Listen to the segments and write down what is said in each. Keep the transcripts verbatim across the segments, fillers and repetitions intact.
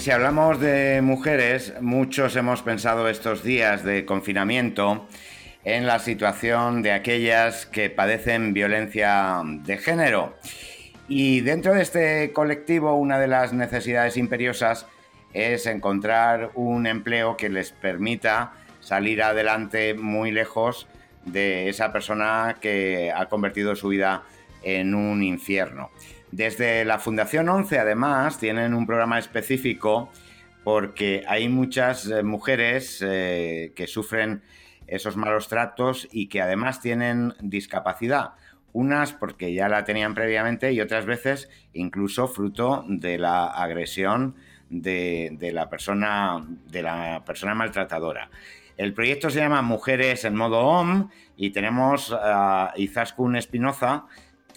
si hablamos de mujeres, muchos hemos pensado estos días de confinamiento en la situación de aquellas que padecen violencia de género. Y dentro de este colectivo, una de las necesidades imperiosas es encontrar un empleo que les permita salir adelante muy lejos de esa persona que ha convertido su vida en un infierno. Desde la Fundación once, además, tienen un programa específico porque hay muchas eh, mujeres eh, que sufren esos malos tratos y que además tienen discapacidad. Unas porque ya la tenían previamente y otras veces incluso fruto de la agresión de, de, la, persona, de la persona maltratadora. El proyecto se llama Mujeres en Modo O M y tenemos a Izaskun Espinoza,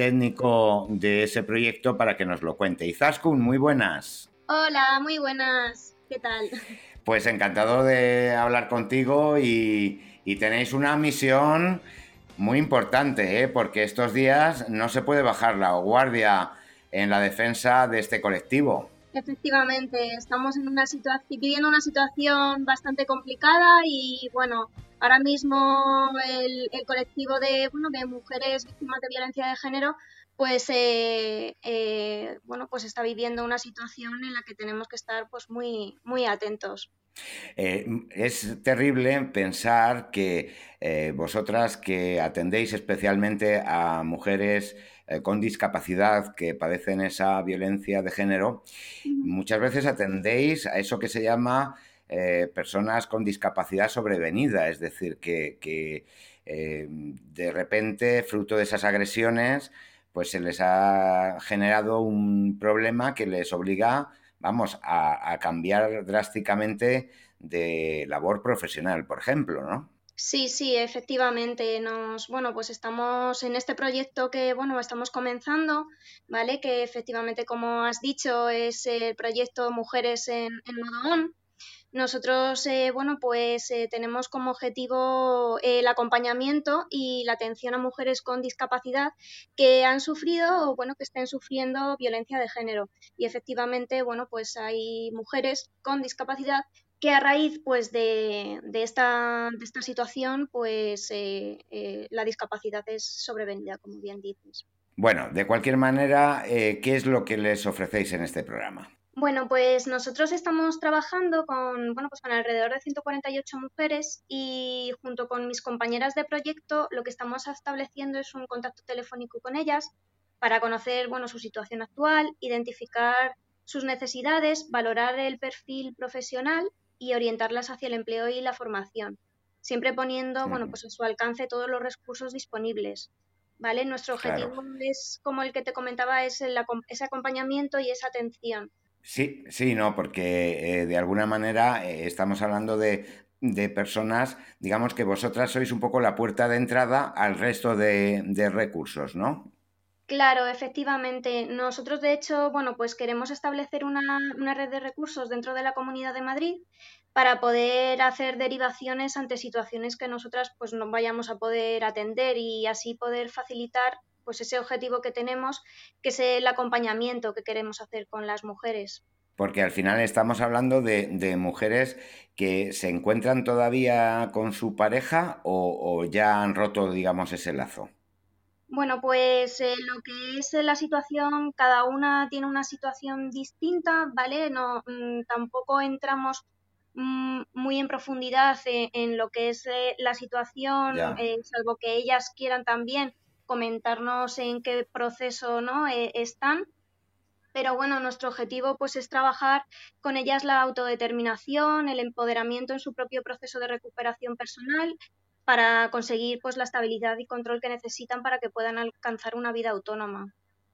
técnico de ese proyecto, para que nos lo cuente. Izaskun, muy buenas. Hola, muy buenas. ¿Qué tal? Pues encantado de hablar contigo y, y tenéis una misión muy importante, ¿eh? Porque estos días no se puede bajar la guardia en la defensa de este colectivo. Efectivamente, estamos en una situación, viviendo una situación bastante complicada y bueno, ahora mismo el, el colectivo de, bueno, de mujeres víctimas de violencia de género, pues eh, eh, bueno, pues está viviendo una situación en la que tenemos que estar pues muy, muy atentos. Eh, es terrible pensar que eh, vosotras que atendéis especialmente a mujeres eh, con discapacidad que padecen esa violencia de género, Ujú. muchas veces atendéis a eso que se llama eh, personas con discapacidad sobrevenida, es decir, que, que eh, de repente, fruto de esas agresiones, pues se les ha generado un problema que les obliga, vamos, a, a cambiar drásticamente de labor profesional, por ejemplo, ¿no? Sí, sí, efectivamente. Nos, bueno, pues estamos en este proyecto que, bueno, estamos comenzando, ¿vale? Que efectivamente, como has dicho, es el proyecto Mujeres en, en Modo O N. Nosotros, eh, bueno, pues eh, tenemos como objetivo eh, el acompañamiento y la atención a mujeres con discapacidad que han sufrido o, bueno, que estén sufriendo violencia de género. Y efectivamente, bueno, pues hay mujeres con discapacidad que a raíz pues de, de esta, de esta situación pues eh, eh, la discapacidad es sobrevenida, como bien dices. Bueno, de cualquier manera, eh, ¿qué es lo que les ofrecéis en este programa? Bueno, pues nosotros estamos trabajando con, bueno, pues con alrededor de ciento cuarenta y ocho mujeres y junto con mis compañeras de proyecto lo que estamos estableciendo es un contacto telefónico con ellas para conocer, bueno, su situación actual, identificar sus necesidades, valorar el perfil profesional y orientarlas hacia el empleo y la formación, siempre poniendo, bueno, pues a su alcance todos los recursos disponibles. ¿Vale? Nuestro Claro. objetivo es, como el que te comentaba, es el acom- ese acompañamiento y esa atención. Sí, sí, no, porque eh, de alguna manera eh, estamos hablando de, de personas, digamos que vosotras sois un poco la puerta de entrada al resto de, de recursos, ¿no? Claro, efectivamente. Nosotros, de hecho, bueno, pues queremos establecer una, una red de recursos dentro de la Comunidad de Madrid para poder hacer derivaciones ante situaciones que nosotras pues no vayamos a poder atender y así poder facilitar pues ese objetivo que tenemos, que es el acompañamiento que queremos hacer con las mujeres. Porque al final estamos hablando de, de mujeres que se encuentran todavía con su pareja o, o ya han roto, digamos, ese lazo. Bueno, pues eh, lo que es eh, la situación, cada una tiene una situación distinta, ¿vale? No, mm, tampoco entramos mm, muy en profundidad eh, en lo que es eh, la situación, Ya. eh, salvo que ellas quieran también comentarnos en qué proceso, ¿no? eh, están. Pero bueno, nuestro objetivo pues es trabajar con ellas la autodeterminación, el empoderamiento en su propio proceso de recuperación personal para conseguir pues la estabilidad y control que necesitan para que puedan alcanzar una vida autónoma.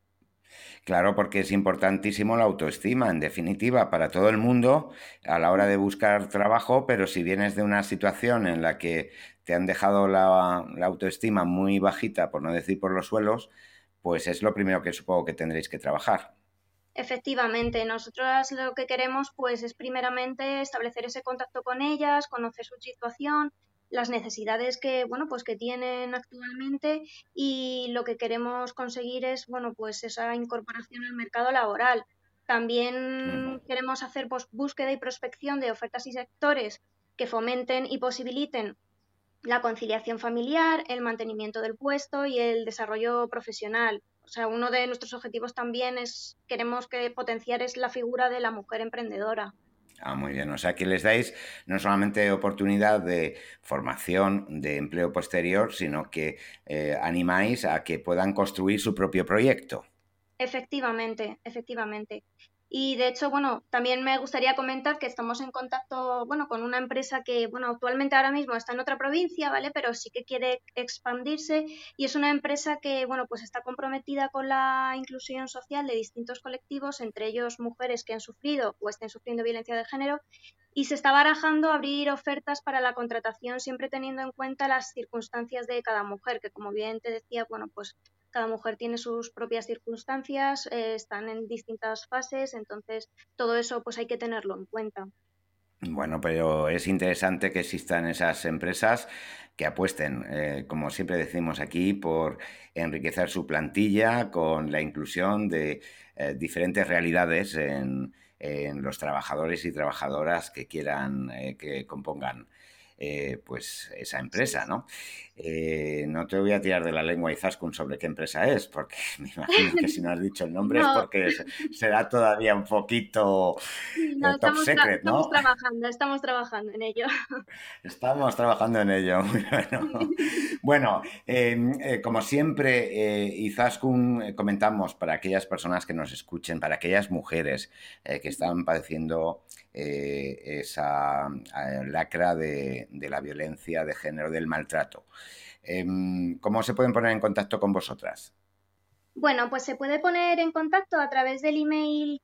Claro, porque es importantísimo la autoestima, en definitiva, para todo el mundo a la hora de buscar trabajo, pero si vienes de una situación en la que te han dejado la, la autoestima muy bajita, por no decir por los suelos, pues es lo primero que supongo que tendréis que trabajar. Efectivamente, nosotros lo que queremos pues es primeramente establecer ese contacto con ellas, conocer su situación, las necesidades que bueno pues que tienen actualmente y lo que queremos conseguir es bueno pues esa incorporación al mercado laboral. También Ujú. queremos hacer pues, búsqueda y prospección de ofertas y sectores que fomenten y posibiliten la conciliación familiar, el mantenimiento del puesto y el desarrollo profesional. O sea, uno de nuestros objetivos también es, queremos que potenciar es la figura de la mujer emprendedora. Ah, muy bien. O sea, que les dais no solamente oportunidad de formación, de empleo posterior, sino que eh, animáis a que puedan construir su propio proyecto. Efectivamente, efectivamente. Y de hecho, bueno, también me gustaría comentar que estamos en contacto, bueno, con una empresa que, bueno, actualmente ahora mismo está en otra provincia, ¿vale? Pero sí que quiere expandirse y es una empresa que, bueno, pues está comprometida con la inclusión social de distintos colectivos, entre ellos mujeres que han sufrido o estén sufriendo violencia de género, y se está barajando abrir ofertas para la contratación siempre teniendo en cuenta las circunstancias de cada mujer, que como bien te decía, bueno, pues cada mujer tiene sus propias circunstancias, eh, están en distintas fases, entonces todo eso pues hay que tenerlo en cuenta. Bueno, pero es interesante que existan esas empresas que apuesten, eh, como siempre decimos aquí, por enriquecer su plantilla con la inclusión de eh, diferentes realidades en, en los trabajadores y trabajadoras que quieran eh, que compongan eh, pues esa Sí, empresa, sí. ¿no? Eh, no te voy a tirar de la lengua, Izaskun, sobre qué empresa es, porque me imagino que si no has dicho el nombre es No, porque es- será todavía un poquito sí, no, eh, top estamos, tra- secret, estamos ¿no? trabajando, estamos trabajando en ello. Estamos trabajando en ello. Muy bueno. Bueno, eh, eh, como siempre, eh, Izaskun, eh, comentamos para aquellas personas que nos escuchen, para aquellas mujeres eh, que están padeciendo eh, esa eh, lacra de, de la violencia de género, del maltrato. Em, ¿cómo se pueden poner en contacto con vosotras? Bueno, pues se puede poner en contacto a través del email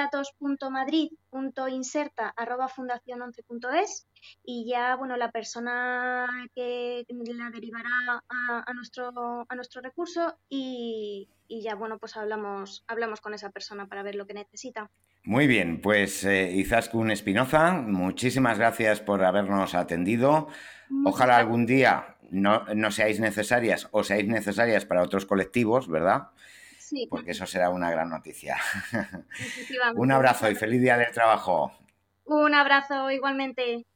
candidatos.madrid.inserta@fundacion once punto es y ya, bueno, la persona que la derivará a, a nuestro, a nuestro recurso y, y ya, bueno, pues hablamos, hablamos con esa persona para ver lo que necesita. Muy bien, pues eh, Izaskun Espinoza, muchísimas gracias por habernos atendido. Muchas Ojalá gracias algún a ti. día no, no seáis necesarias o seáis necesarias para otros colectivos, ¿verdad? Sí, Porque eso será una gran noticia. Un efectivamente. abrazo Muchas y gracias. feliz día del trabajo. Un abrazo igualmente.